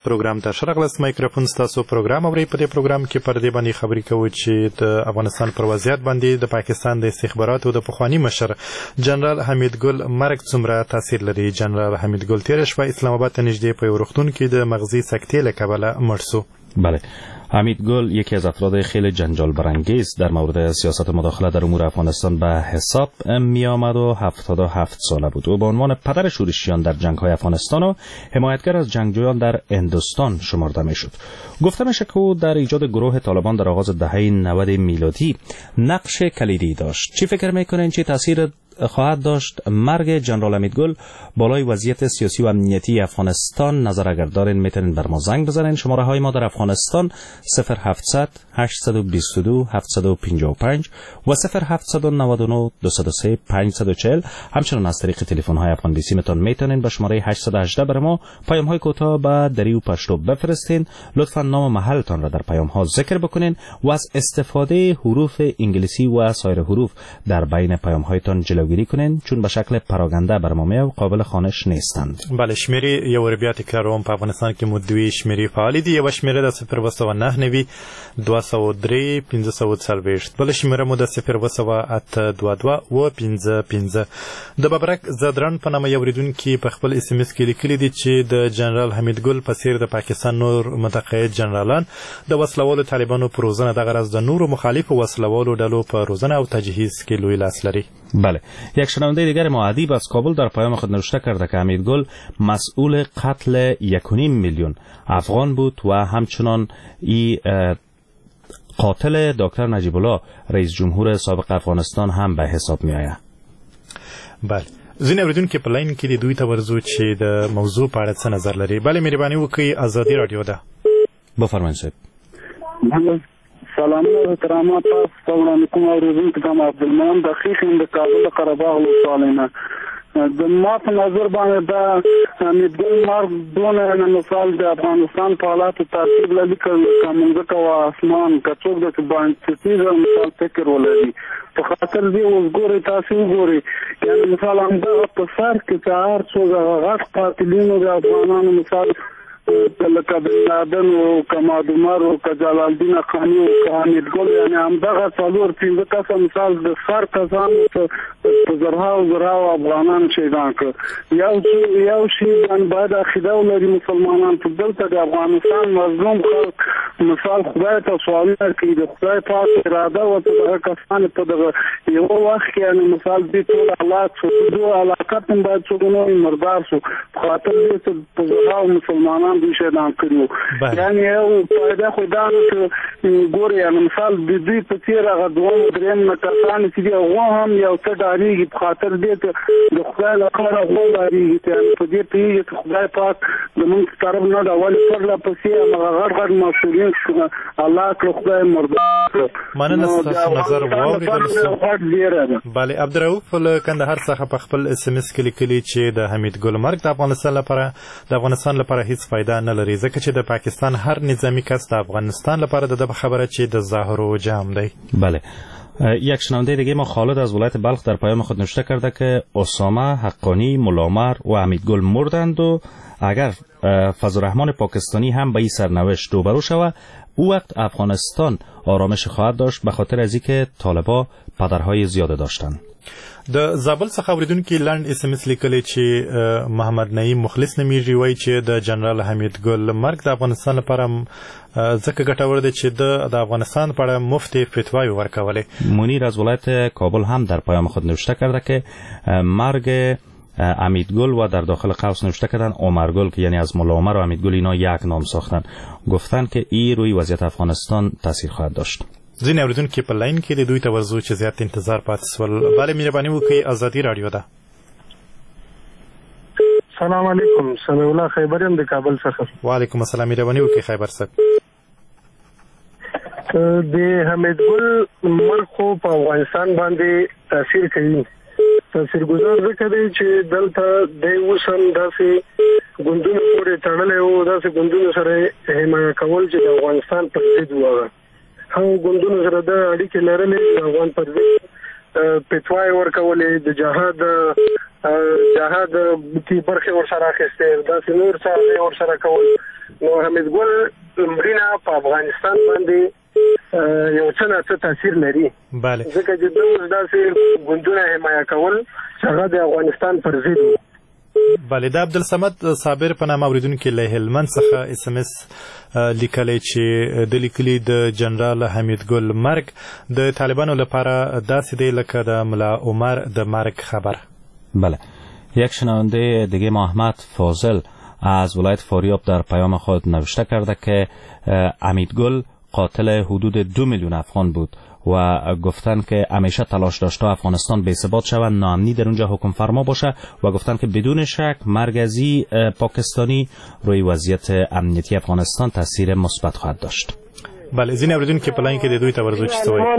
پروګرام ته شرغلس مایکروفون ستاسو پروګرام اوري. په دې پروګرام کې پر دې باندې خبرې کوو چې د افغانستان پر وضعیت باندې د پاکستان د استخباراتو د پخوانی مشر جنرال حمید ګل مرګ څومره تاثیر لري. جنرال حمید ګل تیر شپه اسلام آباد ته نږدې په یو روغتون کې د مغزی سکتې له کبله مړ شو. بله، حمید گل یکی از افراد خیلی جنجال برانگیز در مورد سیاست مداخله در امور افغانستان به حساب می آمد و 77 ساله بود. او به عنوان پدر شورشیان در جنگ‌های افغانستان و حمایتگر از جنگجویان در هندوستان شمرده می شد. گفته میشه که او در ایجاد گروه طالبان در آغاز دهه 90 میلادی نقش کلیدی داشت. چی فکر میکنین چی تاثیر خواهد داشت مرگ جنرال حمید گل بالای وضعیت سیاسی و امنیتی افغانستان؟ نظر اگر دارین میتونین بر ما زنگ بزنین. شماره های ما در افغانستان 0700 822 755 و 0799 203 540. همچنین از طریق تلفن های افغان بیسی میتونین به شماره 818 بر ما پیام های کوتاه به دری و پشتو بفرستین. لطفا نام محلتان را در پیام ها ذکر بکنین و از استفاده حروف انگلیسی و سایر حروف در بین پیام هایتان جلوگیری کنین، چون به شکل پراگنده بر ما میاد قابل خوانش نیستند. بله، شمیره یو بیا تکراروم په افغانستان کې مدوي شمیره فعال دي. یو شمیره د 029 نوي 203 540. بل شمیره مو د 02822 و 55. د ببرک زدران په نامه یو ریډونکو په خپل اس ام اس کې لیکلي دي چې د جنرال حمید ګل په څیر د پاکستان نور متقاعد جنرالان د وسلوالو طالبانو پر روزنه د غرض د نورو مخالف وسلوالو ډلو په روزنه او تجهیز کې لوی لاس لري. بله، یک شنونده دیگر ما ادیب از کابل در پیام خود نوشته کرده که حمید گل مسئول قتل 1.5 میلیون افغان بود و همچنان قاتل دکتر نجیب الله رئیس جمهور سابق افغانستان هم به حساب می آید. بله، ځینې اوریدونکو په لاین کې د دوی ته ورزو چې د موضوع په اړه څه نظر لري. بله، مهرباني وکړئ، ازادي رادیو ده. بفرمایئ صاحب. سلام احترامات تاسو وړاندې کوم اوریدونکو ته عبدالمنان دقیق د کابل قره باغ ولسوالینا د ما په نظر باندې دا حمید ګل مرګ دونه مثال د افغانستان په حالاتو تاثیر لري کومځکه او اسمان کڅوګ د باندې څه مثال فکر ولري په خاطر دی اوس ګوري تاسو وګوري یعنی مثال هم د په سر کې چار څو غاټ قاتلینو د افغانانو مثال لکه بن لادن او کمال عمر او جلال الدین افغاني او حمید ګل یعنی همدغه څلور پنځه کسه مثال د سر کسان په زرهاو افغانان شهیدان کړ. یو شی باید عقیده ولري مسلمانان په دلته د افغانستان مظلوم خلک مثال خدای ته سوالونه کوي د خدای پاک اراده او دغه کسان په دغه یو وخت کې یعنی مثال دې ټول حالات څو علاقات باید څنګه مردار شو خاطر دې په زرهاو مسلمانان دي شهیدان کړو. یعنی یو پیدا خدای ګوري یعنی مثال د دې په تیر هغه دوه دریم کسان چې هغه هم یو څه داریږي په خاطر دې ته د خدای لپاره هغه داریږي ته په دې پیږي چې خدای پاک د موږ طرف نه دا ول پر لا پسې هغه غړ مسؤلیت الله تعالی خدای مرده مننه ستاسو نظر واورئ. بله، عبدالرؤف له کندهار څخه په خپل اس ام اس کې لیکلي چې د حمید ګل مرګ د افغانستان لپاره هیڅ فائدہ نه لري ځکه چې د پاکستان هر نظامی کس د افغانستان لپاره د خبره چې د ظاهر و جام دی. بله، یک شنونده دیگه ما خالد از ولایت بلخ در پیام خود نوشته کرده که اسامه، حقانی، ملامر و حمید گل مردند و اگر فضلالرحمن پاکستانی هم به این سرنوشت روبرو شود او وقت افغانستان آرامش خواهد داشت به خاطر از اینکه طالبان پدرهای زیاده داشتند. د زابل څخه اوریدونکو لاند اس ام اس لیکلی چې محمد نعیم مخلص نمیږي وایي چې د جنرال حمید ګل مرګ د افغانستان لپاره ځکه ګټور دی چې د افغانستان په اړه مفتي فتوای ورکولې. منیر از ولایت کابل هم در پیام خود نوشته کرده که مرگ حمید گل و در داخل قوس نوشته کردن عمر گل که یعنی از مولا عمر و حمید گل اینا یک نام ساختن. گفتن که این روی وضعیت افغانستان تاثیر خواهد داشت. ځینې اوریدونکو په لاین کې د دوی ته ورزو چې زیات انتظار پاتې سول. بله، مهرباني وکړئ، ازادي رادیو ده. سلام علیکم، سمیع الله خیبریم د کابل څخه. وعلیکم السلام، مهرباني وکړئ خیبر صاحب. د حمید ګل مرګ خو په افغانستان باندې تاثیر کوي. تاثیرګذار ځکه دی چې دلته د اوسم داسې ګوندونو پورې تړلی او داسې ګوندونو سره حمایه کول چې د افغانستان پر ضد وغه هغه ګوندونو سره د اړیکې لرلې د افغان پر ضد فتوای ورکولې د جهاد کی برخه ور سره اخیسته داسې نور څه ور سره کول نو حمید ګل مړینه په افغانستان باندې یو څه نه څه تاثیر لري بله ځکه چې دوی داسې ګوندونه حمایه کول چې هغه د افغانستان پر ضد وو. بله د عبدالصمد صابر په نامه اورېدونکي له هلمند څخه SMS لیکلی چې د لیکلي د جنرال حمید ګل مرګ د طالبانو لپاره داسې دی لکه د ملا عمر د مرگ خبر. بله یک شنونده دیگه محمد فاضل از ولایت فاریاب در پیام خود نوشته کرده که حمید گل قاتل حدود 2 میلیون افغان بود و گفتن که همیشه تلاش داشته افغانستان بی ثبات شود، ناامنی در اونجا حکم فرما باشه و گفتن که بدون شک مرکزی پاکستانی روی وضعیت امنیتی افغانستان تاثیر مثبت خواهد داشت. بله ځینې اورېدونکي په لاین کې د دوی ته ورځو چې څه وایي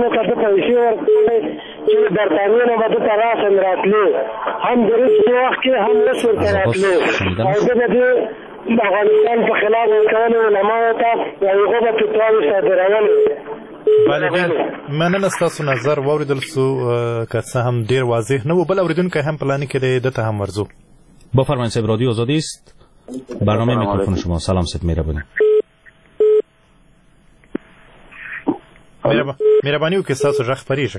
چې در تامین به د تراسم راتلو هم د روس وخت کې هم نشور راتلو او د افغانستان په خلاف کولو علماء ته یو غوښتنه فتواوې صادرول. بله ډېر مننه ستاسو نظر واورېدل سو که څه هم ډېر واضح نه و. بل اورېدونکی هم په لاین کې دی ده ته هم ورځو. بفرمایید صاحب رادیو آزادی است برنامه میکروفون شما. سلام صاحب مهربانی. مهرباني وکړئ ستاسو غږ خپرېږي.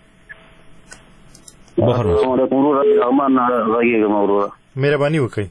مهرباني وکړئ.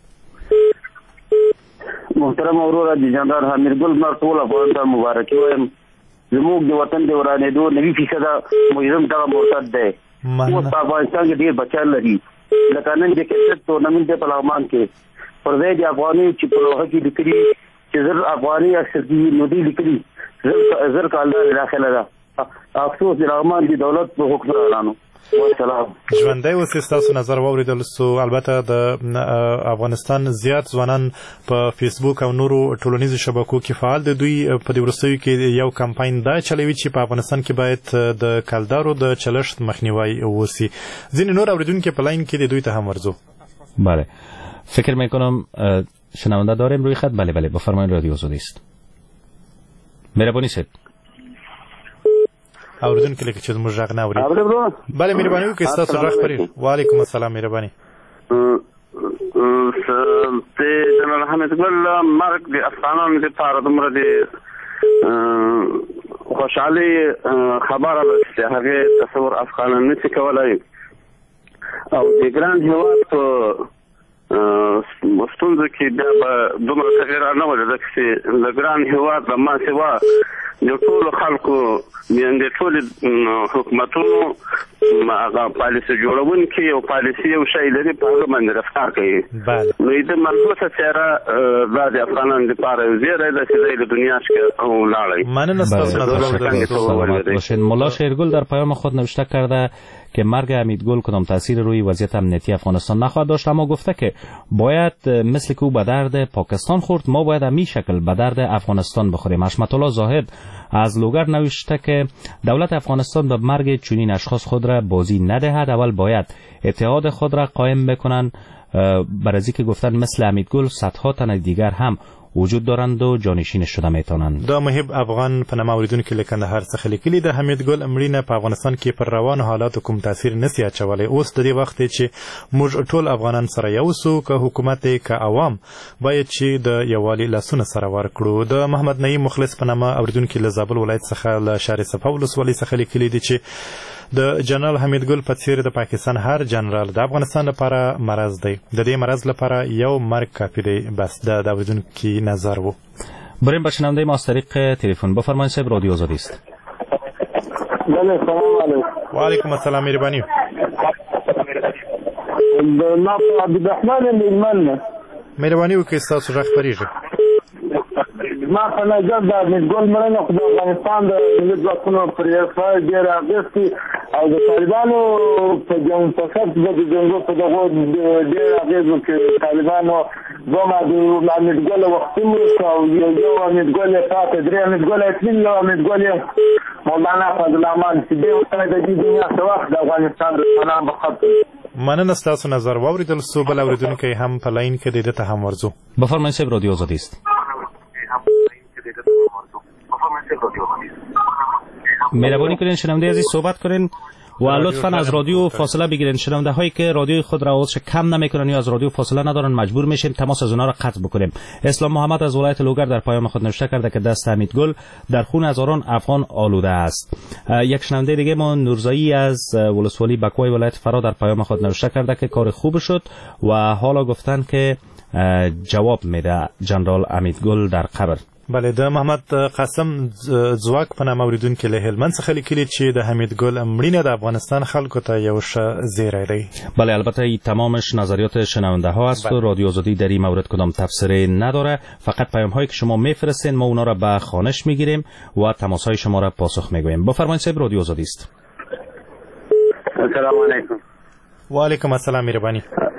محترم وروره د جنرال حمید ګل مرګ ټول افغان ته مبارکي وایم. زموږ د وطن د ورانېدو 90% مجرم دغه مرتد دی. اوس په افغانستان کې ډېر بچیان لري لکه نن د کرکټ ټورنمنټ دی په لغمان کې پر ځای د افغاني چې په لوحه کې لیکلي چې زر افغاني اکثر دي نو دي لیکلي زر کالدار داخله ده. افسوس د لغمان د دولت په حکمرانانو. ژوندی اوسئ ستاسو نظر واورېدل سو. البته د افغانستان زیات ځوانان په فیسبوک او نورو ټولنیزو شبکو کې فعال دي. دوی په دې وروستیو کې یو کمپاین دا چلوي چې په افغانستان کې باید د کلدارو د چلښت مخنیوی وشي. ځینې نور اورېدونکي په لاین کې دي دوی ته هم ورځو. بله فکر میکنم شنونده داریم روی خط. بله بله بفرمایید رادیو آزادی است. مهربانی صاحب اوریدونکو لکه چې زموږ غږ نه اوري. بله مهرباني وکړئ ستاسو غږ خپرېږي. وعلیکم السلام مهرباني. د جنرال حمید ګل مرګ د افغانانو لپاره دومره د خوشحالۍ خبره ده چې هغې تصور افغانان نشي کولی او د ګران هېواد په ستونزو کې بیا به دومره تغیر نه ولې ځکه چې د ګران هېواد له ما سوا د ټولو خلکو د ټولو حکومتونو هغه پالیسي جوړونکي او پالیسي یو شی لري په هغه باندې رفتار کوي. نو د ملموسه څېره دا د افغانانو لپاره یو زیری ده چې دی له دنیا څخه ولاړی. مننه ستاسو نظر واورېدل. ملا شیرگل در پیام خود نوشته کرده که مرگ حمید گل کدام تاثیر روی وضعیت امنیتی افغانستان نخواهد داشت، اما گفته که باید مثل که او به درد پاکستان خورد ما باید همین شکل به درد افغانستان بخوریم. حشمت الله زاهد از لوگر نوشته که دولت افغانستان به مرگ چنین اشخاص خود را بازی ندهد، اول باید اتحاد خود را قائم بکنند. برای که گفتن مثل حمید گل صدها تن دیگر هم وجود دارند و جانشین شده میتونند. دا محب افغان په نامه اورېدونکي له کندهار څخه لیکلي د حمید ګل مړینه په افغانستان کې پر روانو حالاتو کوم تاثیر نسی اچولی. اوس د دې وخت چې موږ ټول افغانان سره یو سو که حکومت که عوام باید چې د یووالي لاسونه سره ورکړو. د محمد نعیم مخلص په نامه اورېدونکي له زابل ولایت څخه له شهر صفا ولسوالۍ څخه لیکلي دي چې د جنرال حمید ګل په څیر د پاکستان هر جنرال د افغانستان لپاره مرض دی. د دې مرض لپاره یو مرګ کافی دی. بس د اوریدونکو نظر وو. بریم به شنونده ما از طریق تلفن. بفرمایید صاحب رادیو آزادی است. بله سلام علیکم. و علیکم السلام مهربانی. ما عبدالرحمن میلمن. مهربانی وکړئ ستاسو غږ خپرېږي. ما په نظر د حمید ګل مړینه خو د افغانستان د ملي ځواکونو پر ارتفاع ډېر اغېز کوي او د طالبانو په جنګ فقط د جنګو په دغو ډېر اغېز وکړي. طالبانو دوه د حمید ګل وختي مرسته او یو حمید ګل یې پاتې درې حمید ګل یې تللي یو حمید ګل یې مولانا فضلرحمن چې دې ورته د دې دنیا څه وخت د افغانستان دښمنان به ختم. مننه ستاسو نظر واورېدل سو. بل اورېدونکی هم په لاین کې دی ده ته هم ورځو. بفرمایید صاحب رادیو آزادی است. مهربانی کنین شنونده عزیز صحبت کنین و لطفاً از رادیو فاصله بگیرین. شنونده هایی که رادیوی خود را آوازش کم نمیکنن یا از رادیو فاصله ندارن مجبور میشیم تماس از اونها را قطع بکنیم. اسلام محمد از ولایت لوگر در پیام خود نوشته کرده که دست حمیدگل در خون هزاران افغان آلوده است. یک شنونده دیگه ما نورزایی از ولسوالی بکوی ولایت فرا در پیام خود نوشته کرده که کار خوب شد و حالا گفتن که جواب میده جنرال حمیدگل در قبر. بله، د محمد قاسم ځواک په نامه اوریدونکي له هلمند څخه لیکلي چې د حمیدګل مړینه د افغانستان خلکو ته یو ښه زیری دی. بله، البته این تمامش نظریات شنونده ها است و رادیو آزادی در این مورد کدام تفسیری نداره. فقط پیام هایی که شما میفرستین ما اونا را به خوانش میگیریم و تماس های شما را پاسخ میگوییم. بفرمایید صاحب، رادیو آزادی است. السلام علیکم. و علیکم السلام. مهربانی.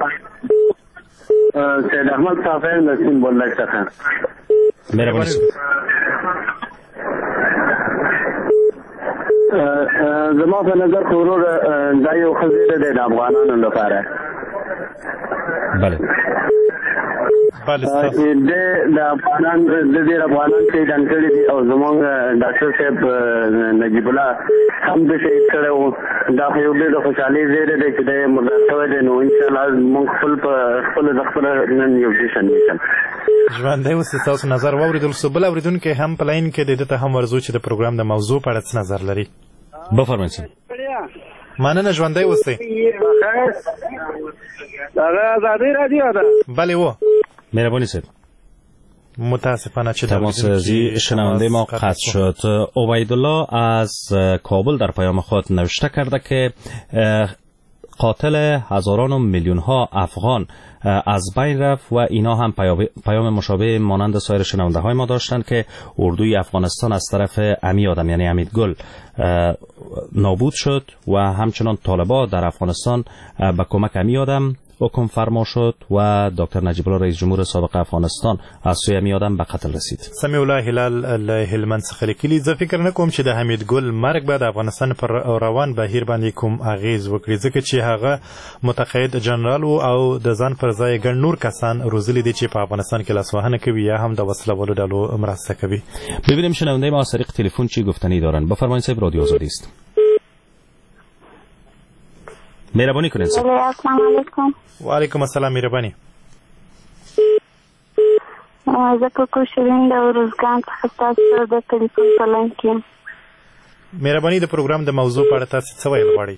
سید احمد صافی نسیم بولک څخه. مهربانی. زما په نظر خو ورور دا یو خزیره دی د افغانانو لپاره. بله د افغانان د دې افغانان چې دنګړي دي او زمونږ ډاکټر صاحب نجیب الله هم د شهید کړه او دا یو ډېر خوشالي زیری دی چې د مردار شوی دی. نو ان شاء الله موږ خپل د خپل نن یو جشن نیسم. ژوندی اوسئ، ستاسو نظر واوریدل شو. بل اوریدونکی هم په لاین کې د دې ته هم ورځو چې د پروګرام د موضوع په اړه څه نظر لري. بفرمایئ صاحب. مننه، ژوندی اوسئ. هغه آزادی رادیو ده. بله و. مهربانی صاحب. متاسفانه چه تماس از شنونده ما قطع شد. عبیدالله از کابل در پیام خود نوشته کرده که قاتل هزاران و میلیون ها افغان از بین رفت و اینا هم پیام مشابه مانند سایر شنونده های ما داشتن که اردوی افغانستان از طرف امی آدم یعنی حمیدگل نابود شد و همچنان طالبان در افغانستان به کمک امی آدم حکم فرما شد و دکتر نجیب الله رئیس جمهور سابق افغانستان از سوی امی آدم به قتل رسید. سمیع الله هلال له هلمند څخه لیکلي، زه فکر نه کوم چې د حمیدګل مرګ به د افغانستان پر روان بهیر باندې کوم اغیز وکړي، ځکه چې هغه متقاعد جنرال او د ځان پر ځای ګڼ نور کسان روزلي دي چې په افغانستان کې لاسوهنه کوي یا هم د وسله والو ډلو مرسته کوي. ببینیم شنونده ما از طریق تلفن چی گفتنی دارن. بفرمایید صاحب، رادیو آزادی است. مهربانی کنید. السلام علیکم. و علیکم السلام. مهربانی. زه کوکو شیرین د روزګان څخه تاسو د ټلیفون په لاین کې. مهربانی، د پروګرام د موضوع په اړه تاسو څه ویل غواړئ؟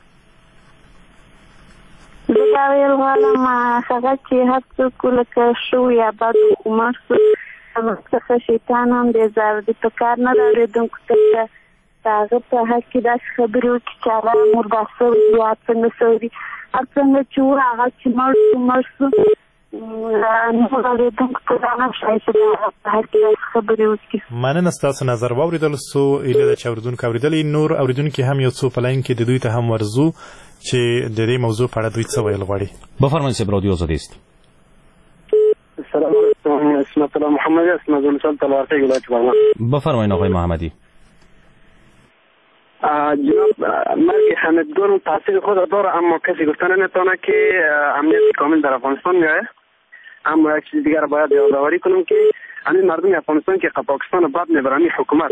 زه دا ویل غواړم هغه چې هر څوک لکه شو یا بد عمر شو هغه څخه شیطان هم دی زار د په کار نه اورېدونکو ته هغه په حق کې داسې خبرې وکړي چې هغه مردار شوی یا څنګه شوی هر څنګه چې و هغه چې مړ شو نور اورېدونکو ته دا نه ښایي چې په حق کې داسې خبرې وکړي. مننه، ستاسو نظر واورېدل سو. ایله ده چې اورېدونکو اورېدلی، نور اورېدونکي هم یو څو په لاین کې د دوی ته هم ورځو چې د دې موضوع په اړه دوی څه ویل غواړي. بفرمایید صاحب، رادیو آزادی است. السلام علیکم. اسمت الله محمدی است. نظر مثال تلوارتی ولایت بغلان. بفرمایید آقای محمدی. جناب، مرگ حمیدگل تاثیر خود داره اما کسی گفتن نمیتونه که امنیت کامل در افغانستان میاره. اما یک چیز دیگر باید یادآوری کنم که همین مردم افغانستان که پاکستان بعد میبرن حکومت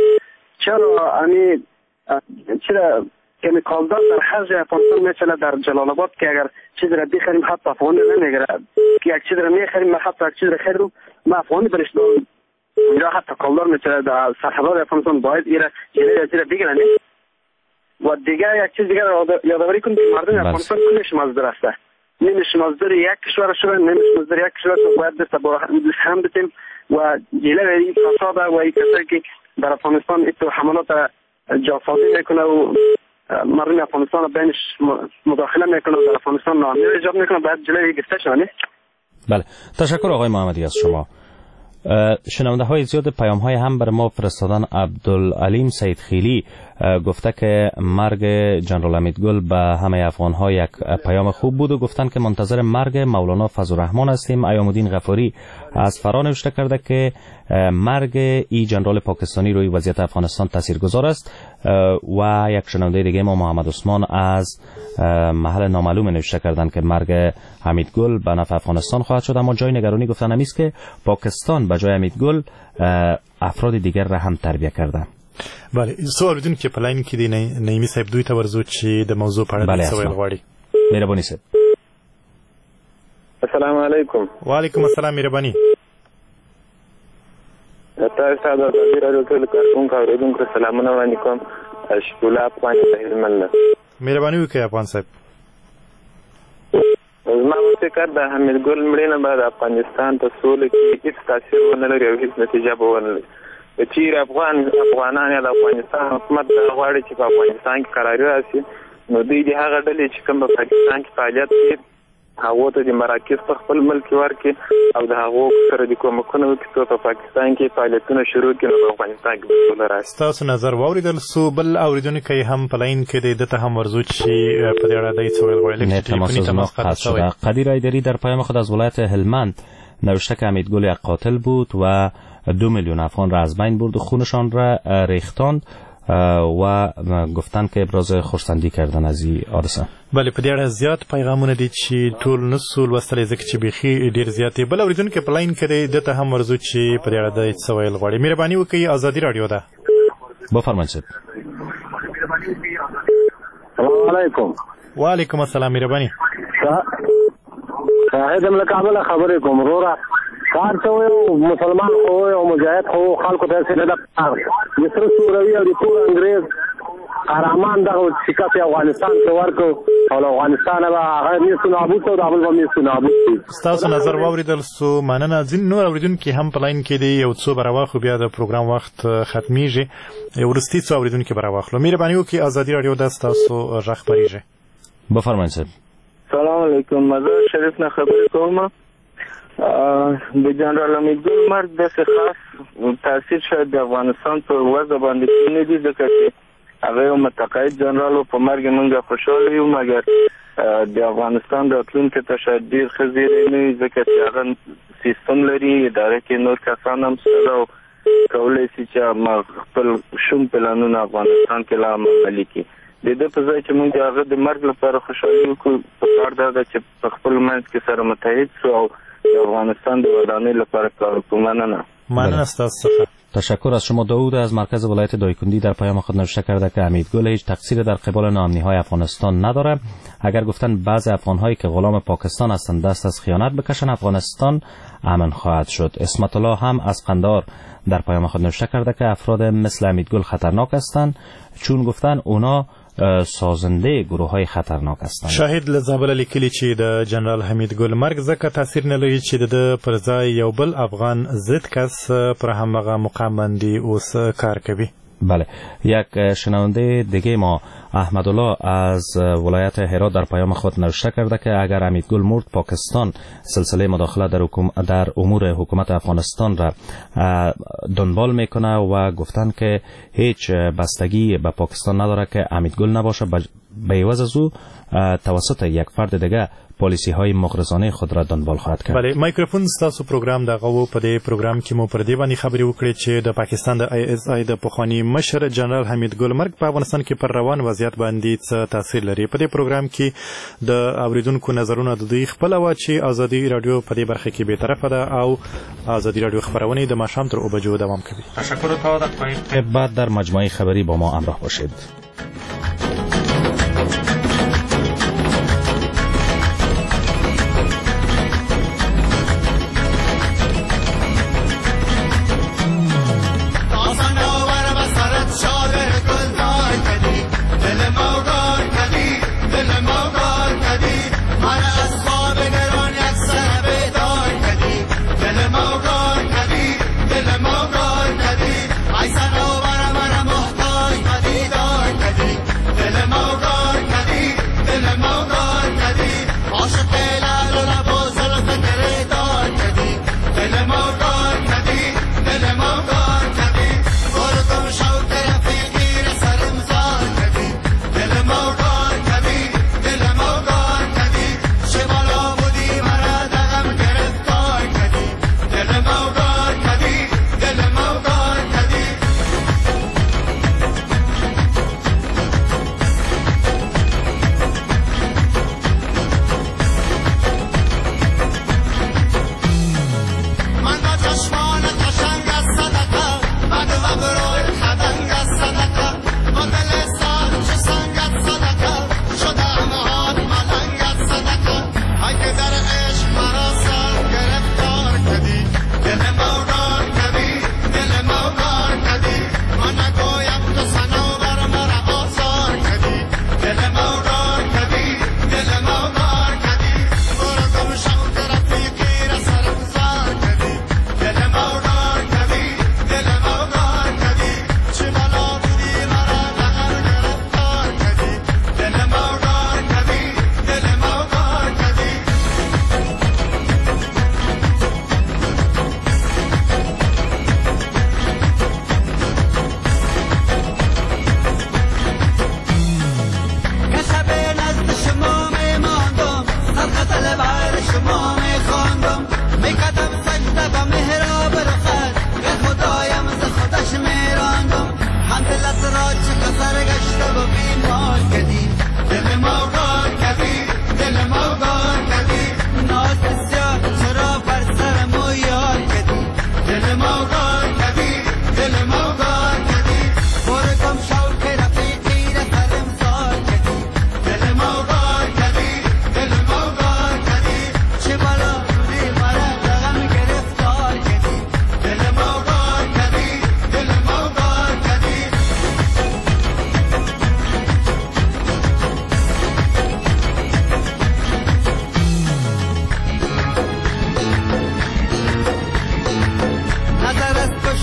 چرا کمیکالدار در هر جای افغانستان مثلا در جلال آباد که اگر چیز را بخریم حتی افغانی نمیگیره که یک چیز را میخریم حتی یک چیز را خریم ما افغانی برش دارم یا حتی کالدار مثلا در سرحدات افغانستان باید ایره چیز بگیرن. و دیگه یک چیز دیگر یادآوری کنید که مردم افغانستان کلش مزدور است. نمیشه مزدور یک کشور شده، نمیشه مزدور یک کشور شده، باید دست با هم بتیم و جلوی این فساد و این کسایی که در افغانستان ایتو حملات جاسازی میکنه و مردم افغانستان بینش مداخله میکنه و در افغانستان ناامنی ایجاد میکنه، باید جلوی گرفته شده. بله، تشکر آقای محمدی از شما. شنونده های زیاد پیام های هم بر ما فرستادن. عبدالعلیم سید خیلی گفته که مرگ جنرال حمیدگل به همه افغان ها یک پیام خوب بود و گفتن که منتظر مرگ مولانا فضل الرحمن هستیم. ایام الدین غفاری از فرا نوشته کرده که مرگ ای جنرال پاکستانی روی وضعیت افغانستان تاثیرگذار است و یک شنونده دیگه ما محمد عثمان از محل نامعلوم نوشته کردن که مرگ حمیدگل به نفع افغانستان خواهد شد. اما جای نگرانی گفتن همیست که پاکستان به جای حمیدگل افراد دیگر را هم تربیت کرده. بله سوال بدون کې پلاین کې دی نعیمی صاحب دوی ته ورزو چې د موضوع په اړه څه ویل غواړي. مهرباني صاحب. السلام علیکم. وعلیکم السلام. مهرباني. تاسو ته د راډیو ټول کارکونکو اوریدونکو سلامونه وړاندې کوم. شکولا افغان هلمند. مهرباني وکړئ افغان صاحب. زما په فکر د حمید ګل مړینه به د افغانستان په سولې کې هیڅ تاثیر ونه لري او هیڅ نتیجه به ونه لري. که چیرې افغانان یا د افغانستان حکومت دا غواړي چې په افغانستان کې قراري راشي نو دوی د هغه ډلې چې کوم په پاکستان کې فعالیت کوي هغو ته د مراکز په خپل ملک کې ورکړي او د هغو سره د کومکونه وکړي په پاکستان کې فعالیتونه شروع کړي نو په افغانستان کې به سوله راشي. ستاسو نظر واورېدل سو. بل اوریدونکی هم په لاین کې دی، دته هم ورزو چې په دې اړه دی څه ویل غواړي. تماس ما قطع شده. قدیر ایدری در پیام خود از ولایت هلمند نوشته که حمید گل یک قاتل بود و 2 میلیون افغان را از بین برد و خونشان را ریختاند و گفتن که ابراز خرسندی کردن از این حادثه. بله په دې اړه زیات پیغامونه دي چې ټول نسو لوستلی ځکه چې بیخي ډېر زیات دي. بل اورېدونکی په لاین کې دی، دته هم ورځو چې په دې اړه دی څه ویل غواړي. مهرباني وکړئ. ازادي راډیو ده. بفرمایئ. السلام علیکم. وعلیکم السلام. مهرباني. شاهد له کابل خبرې کوم. وروره کار ته یو مسلمان خو او مجاهد خو خلکو ته څه نه ده. یسر سوروي او د ټول انګريز قهرمان دغه شکست افغانستان ته ورکو او افغانستان به هغه میسو نابود او دابل به میسو نابود. ستاسو نظر واوریدل سو. مننه. ځین نور اوریدونکي هم په لاین کې دی. یو څو براواخو بیا د پروګرام وخت ختمیږي. یو ورستي څو اوریدونکي براواخلو. مهرباني وکړئ. ازادي راډیو د ستاسو غږ خبريږي. بفرمایئ. سلام علیکم. مزار شریف نه خبرې کوم. د جنرال حمید ګل مرګ داسې خاص تاثیر شاید د افغانستان په وضع باندې نه دي ځکه چې هغه یو متقاعد جنرال او په مرګ موږ خوشاله یو، مګر د افغانستان د راتلونکي ته شاید ډېر ښه زیری نه وي ځکه چې هغه سیستم لري، اداره کې نور کسان هم شته او کولی شي چې خپل شوم پلانونه افغانستان کې لا عملي کړي. د دې په ځای چې موږ د هغه د مرګ لپاره خوشحالي وکړو پکار دا ده چې په خپل منځ کې سره متحد شو او د افغانستان د ودانۍ لپاره کار وکړو. مننه ستاسو څخه. تشکر از شما. داوود از مرکز ولایت دایکندی در پیام خود نوشته کرده که حمید گل هیچ تقصیر در قبال ناامنی‌های افغانستان نداره. اگر گفتن بعضی افغان‌هایی که غلام پاکستان هستند دست از خیانت بکشن افغانستان امن خواهد شد. اسمت الله هم از قندهار در پیام خود نوشته کرده که افراد مثل حمید گل خطرناک هستند چون گفتن اونا سازنده گروه‌های خطرناک هستند. شاهد لزابل لیکلی چې د جنرال حمید ګل مرګ ځکه تاثیر نه لري چې د پر ځای یو بل افغان ضد کس پر همغه مقام باندې اوس کار کوي. بله. یک شنونده دیگه ما احمد الله از ولایت هرات در پیام خود نوشته کرده که اگر حمید گل مرد پاکستان سلسله مداخله در امور حکومت افغانستان را دنبال میکنه و گفتن که هیچ بستگی به پاکستان نداره که حمید گل نباشه، به عوض از او توسط یک فرد دیگه پالیسی های مغرضانه خود را دنبال خواهد کرد. بله. مایکروفون ستاسو پروګرام دغه و. په دې پروګرام کې مو پر دې باندې خبرې وکړې چې د پاکستان د ISI د پخوانی مشر جنرال حمید ګل مرګ په افغانستان کې پر روان وضعیت باندې څه تاثیر لري. په دې پروګرام کې د اوریدونکو نظرونه د دوی خپل و چې ازادي رادیو په دې برخه کې به طرفه ده او ازادي رادیو خبرونه د ماښام تر 2 بجو دوام کوي. تشکر تا بعد در مجموعه خبری با ما همراه باشید. I said, oh,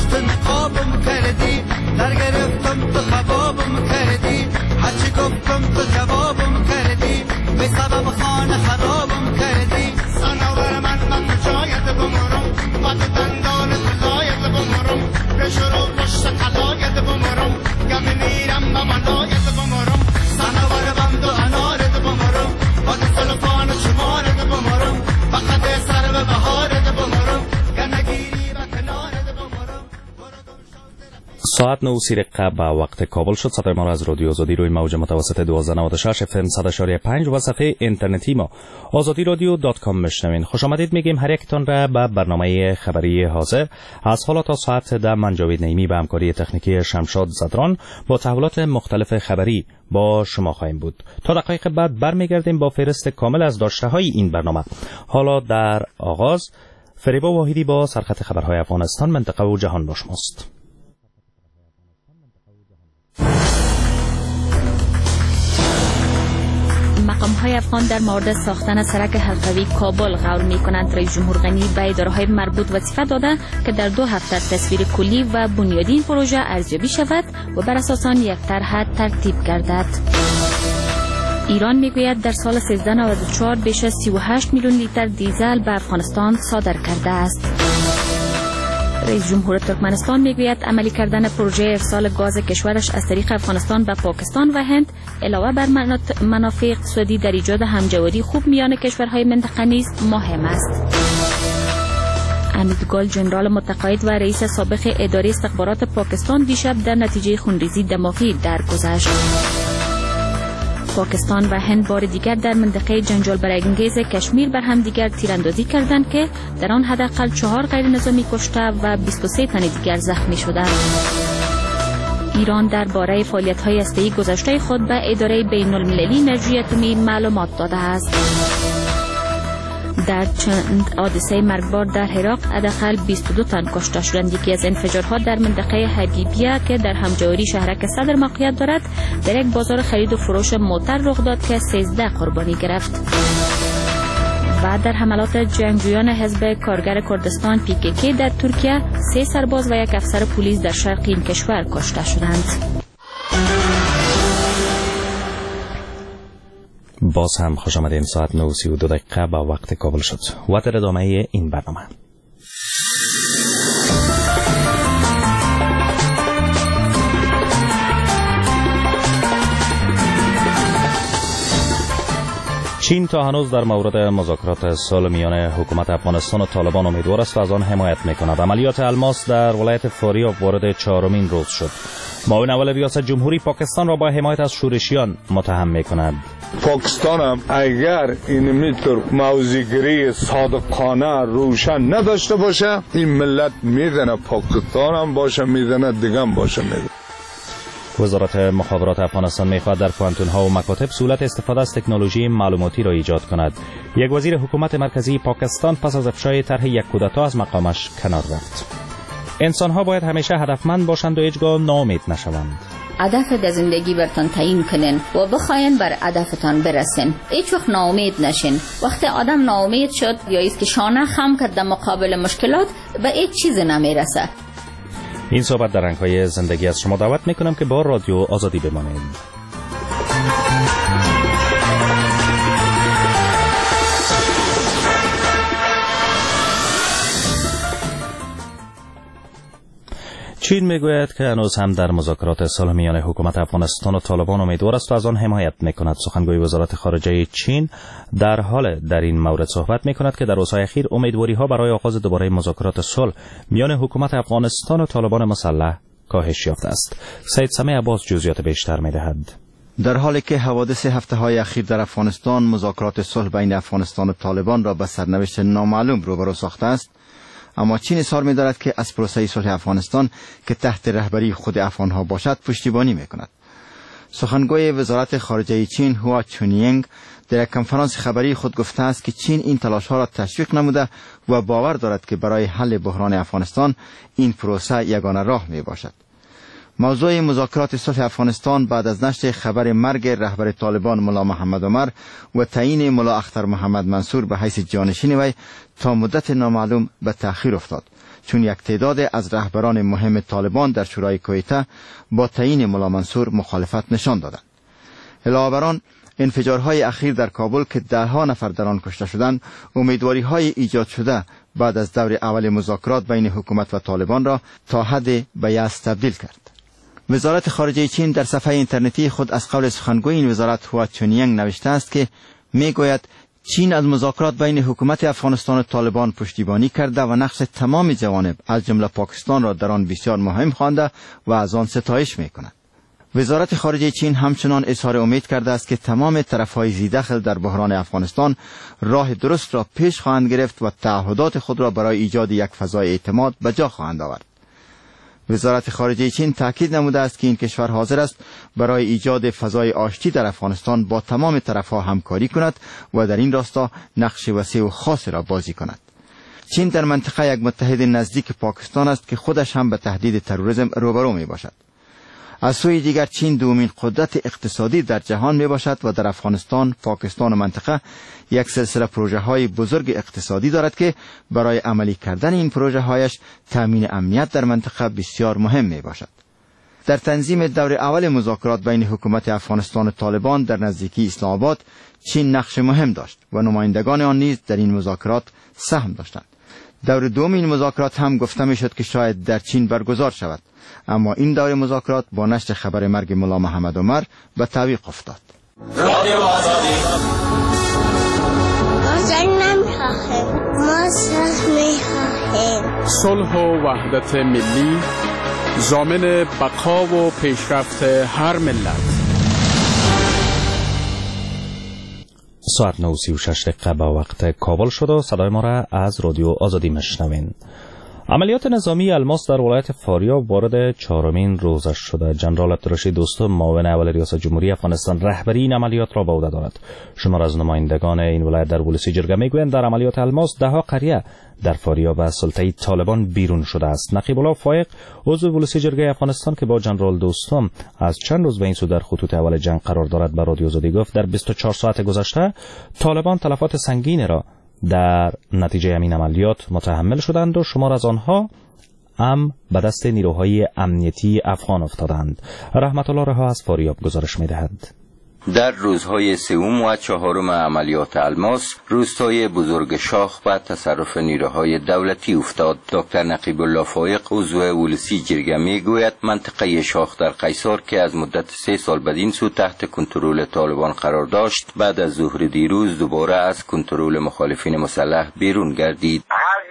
گرفته نقابم کردی، در گرفتم تو خوابم کردی، هرچی گفتم تو جوابم کردی، به سبب خانه خرابم کردی. سناور من جایت بمرم، با تو دندان تلایت بمرم، به شروع پشت تلایت بمرم، گم میرم با منایت بمرم. سناور بند و انارت بمرم، با تو سلفان شمارت بمرم، فقط سر به بهارت بمرم، گنگیری و کنارت بمرم. ساعت 9:03 به وقت کابل شد. صدای ما را از رادیو آزادی روی موج متوسط 1296 FM 100.5 و صفحه اینترنتی ما azadiradyo.com میشنوین. خوش آمدید میگیم هر یکتان را به برنامه خبری حاضر. از حالا تا ساعت 10 من جاوید نعیمی به همکاری تکنیکی شمشاد زدران با تحولات مختلف خبری با شما خواهیم بود. تا دقایق بعد برمیگردیم با فهرست کامل از داشته‌های این برنامه. حالا در آغاز فریبا واحدی با سرخط خبرهای افغانستان، منطقه و جهان با شماست. مقام‌های افغان در مورد ساختن سرک حلقوی کابل قول می‌کنند رئیس جمهور غنی به اداره‌های مربوط وظیفه داده که در 2 هفته تصویر کلی و بنیادی این پروژه ارزیابی شود و بر اساس آن یک طرح ترتیب گردد. ایران میگوید در سال 1394 بیش از 38 میلیون لیتر دیزل به افغانستان صادر کرده است. رئیس جمهور ترکمنستان میگوید عملی کردن پروژه ارسال گاز کشورش از طریق افغانستان به پاکستان و هند علاوه بر منافع اقتصادی در ایجاد همجواری خوب میان کشورهای منطقه نیز مهم است. حمید گل ژنرال متقاعد و رئیس سابق اداره استخبارات پاکستان دیشب در نتیجه خونریزی دماغی درگذشت. پاکستان و هند بار دیگر در منطقه جنجال برانگیز کشمیر بر هم دیگر تیراندازی کردند که در آن حداقل 4 غیر نظامی کشته و 23 تن دیگر زخمی شدند. ایران درباره فعالیت‌های هسته‌ای گذشته خود به اداره بین‌المللی انرژی اتمی معلومات داده است. در چند حادثه مرگبار در عراق حداقل 22 تن کشته شدند. یکی از انفجارها در منطقه حبیبیه که در همجواری شهرک صدر موقعیت دارد در یک بازار خرید و فروش موتر رخ داد که 13 قربانی گرفت. و در حملات جنگجویان حزب کارگر کردستان PKK در ترکیه 3 سرباز و 1 افسر پلیس در شرق این کشور کشته شدند. باز هم خوش آمدین. ساعت 9:32 با وقت کابل شد و در ادامه این برنامه چین تا هنوز در مورد مذاکرات صلح میان حکومت افغانستان و طالبان امیدوار است و از آن حمایت می‌کند. عملیات الماس در ولایت فاریاب وارد 4مین روز شد. معاون اول ریاست جمهوری پاکستان را با حمایت از شورشیان متهم می‌کند. پاکستان هم اگر این میتر موضع‌گیری صادقانه روشن نداشته باشه این ملت میزنه، پاکستان هم باشه میزنه، دیگه هم باشه میزنه. وزارت مخابرات افغانستان می‌خواهد در پوانتون‌ها و مکاتب سهولت استفاده از تکنولوژی معلوماتی را ایجاد کند. یک وزیر حکومت مرکزی پاکستان پس از افشای طرح یک کودتا از مقامش کنار رفت. انسان‌ها باید همیشه هدفمند باشند و هیچگاه ناامید نشوند. هدف در زندگی برتان تعیین کنین و بخواین بر هدفتان برسین. هیچ وقت ناامید نشین. وقتی آدم ناامید شد یا است که شانه خم کرد در مقابل مشکلات به هیچ چیز نمیرسه. این صحبت در رنگ‌های زندگی از شما دعوت میکنم که با رادیو آزادی بمانید. چین میگوید که هنوز هم در مذاکرات صلح میان حکومت افغانستان و طالبان امیدوار است و از آن حمایت میکند. سخنگوی وزارت خارجه چین در حال در این مورد صحبت میکند که در روزهای اخیر امیدواری‌ها برای آغاز دوباره مذاکرات صلح میان حکومت افغانستان و طالبان مسلح کاهش یافته است. سید سمیع عباس جزئیات بیشتر میدهد. در حالی که حوادث هفته‌های اخیر در افغانستان مذاکرات صلح بین افغانستان و طالبان را به سرنوشت نامعلوم روبرو ساخته است، اما چین اصرار می‌دارد که از پروسه صلح افغانستان که تحت رهبری خود افغان‌ها باشد پشتیبانی می‌کند. سخنگوی وزارت خارجه چین هوا چونینگ در یک کنفرانس خبری خود گفته است که چین این تلاش‌ها را تشویق نموده و باور دارد که برای حل بحران افغانستان این پروسه یگانه راه میباشد. موضوع مذاکرات صلح افغانستان بعد از نشر خبر مرگ رهبر طالبان ملا محمد عمر و تعیین ملا اختر محمد منصور به حیث جانشین وی تا مدت نامعلوم به تأخیر افتاد، چون یک تعداد از رهبران مهم طالبان در شورای کویته با تعیین ملا منصور مخالفت نشان دادند. علاوه بر آن انفجارهای اخیر در کابل که دهها نفر در آن کشته شدند، امیدواری‌های ایجاد شده بعد از دور اول مذاکرات بین حکومت و طالبان را تا حد به یأس تبدیل کرد. وزارت خارجه چین در صفحه اینترنتی خود از قول سخنگوی این وزارت هوا چونینگ نوشته است که میگوید چین از مذاکرات بین حکومت افغانستان و طالبان پشتیبانی کرده و نقش تمام جوانب از جمله پاکستان را در آن بسیار مهم خوانده و از آن ستایش میکند. وزارت خارجه چین همچنان اظهار امید کرده است که تمام طرف‌های ذی‌دخل در بحران افغانستان راه درست را پیش خواهند گرفت و تعهدات خود را برای ایجاد یک فضای اعتماد به جا خواهند آورد. وزارت خارجه چین تاکید نموده است که این کشور حاضر است برای ایجاد فضای آشتی در افغانستان با تمام طرف‌ها همکاری کند و در این راستا نقش وسیع و خاصی را بازی کند. چین در منطقه یک متحد نزدیک پاکستان است که خودش هم به تهدید تروریسم روبرو می باشد. از سوی دیگر چین دومین قدرت اقتصادی در جهان می باشد و در افغانستان، پاکستان و منطقه یک سلسله پروژه های بزرگ اقتصادی دارد که برای عملی کردن این پروژه هایش تامین امنیت در منطقه بسیار مهم می باشد. در تنظیم دور اول مذاکرات بین حکومت افغانستان و طالبان در نزدیکی اسلام آباد چین نقش مهم داشت و نمایندگان آن نیز در این مذاکرات سهم داشتند. دور دوم این مذاکرات هم گفته می شد که شاید در چین برگزار شود، اما این دور مذاکرات با نشر خبر مرگ ملا محمد عمر به تعویق افتاد. رادیو آزادی. ما جنگ نمی‌خواهیم، ما صلح می‌خواهیم. صلح و وحدت ملی ضامن بقا و پیشرفت هر ملت. ساعت 9:36 به وقت کابل شد و صدای ما را از رادیو آزادی مشنوین. عملیات نظامی الماس در ولایت فاریاب وارد 4مین روزش شده. جنرال عبدالرشید دوستم معاون اول ریاست جمهوری افغانستان رهبری این عملیات را به عهده دارد. شمار از نمایندگان این ولایت در ولسی جرگه میگویند در عملیات الماس 10 قریه در فاریاب از سلطه طالبان بیرون شده است. نقیب الله فایق عضو ولسی جرگه افغانستان که با جنرال دوستم از چند روز به این سو در خطوط اول جنگ قرار دارد به رادیو آزادی گفت در 24 ساعت گذشته طالبان تلفات سنگین را در نتیجه همین عملیات متحمل شدند و شمار از آنها هم به دست نیروهای امنیتی افغان افتادند. رحمت الله رها از فاریاب گزارش می‌دهد. در روزهای سوم و چهارم عملیات الماس روستای بزرگ شاخ به تصرف نیروهای دولتی افتاد. دکتر نقیب الله فایق عضو ولسی جرگه میگوید منطقه شاخ در قیصار که از مدت 3 سال بدین سو تحت کنترل طالبان قرار داشت بعد از ظهر دیروز دوباره از کنترل مخالفین مسلح بیرون گردید.